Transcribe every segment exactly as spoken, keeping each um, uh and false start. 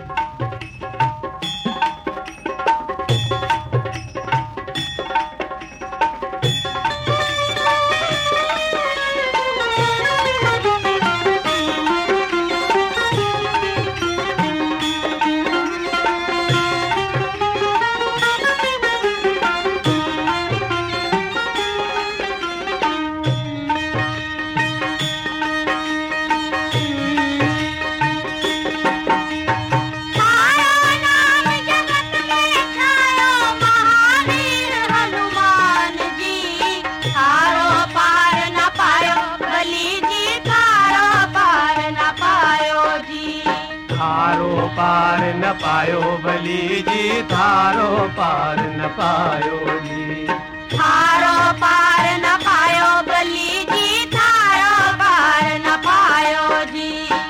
थारो पार न पायो बली जी, थारो पार न पायो जी। थारो पार न पायो बली जी, थारो पार न पायो जी।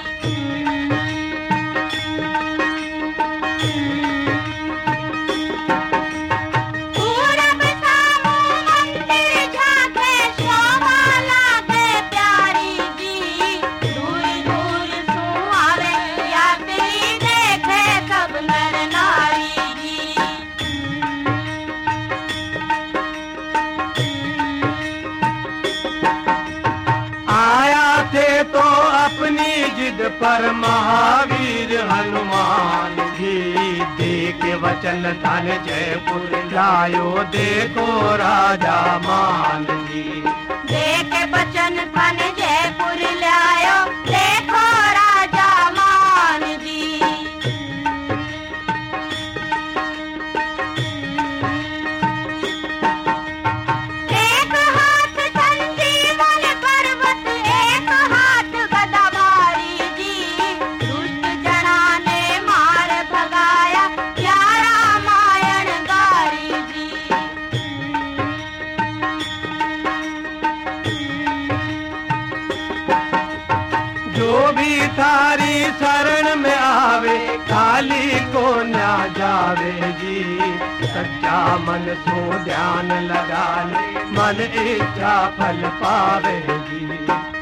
पूरब सामू मंदिर झांके शोभा लागे प्यारी जी, दूर दूर सुहावे यात्री देखे सब नर नारी जी। आया थे तो अपनी जिद पर महावीर हनुमान जी, दे के वचन धन जयपुर लायो देखो राजा मान जी। दे के वचन धन जयपुर लायो देखो राजा मान जी। एक हाथ संजीवन पर्वत, एक हाथ गदाधारी जी, दुष्ट जना ने मार भगाया क्या रामायण गारी जी। जो भी थारी शरण में आवे काली को न्या जावे जी, सच्चा मन सो ध्यान लगा ले मन इच्छा फल पावे जी।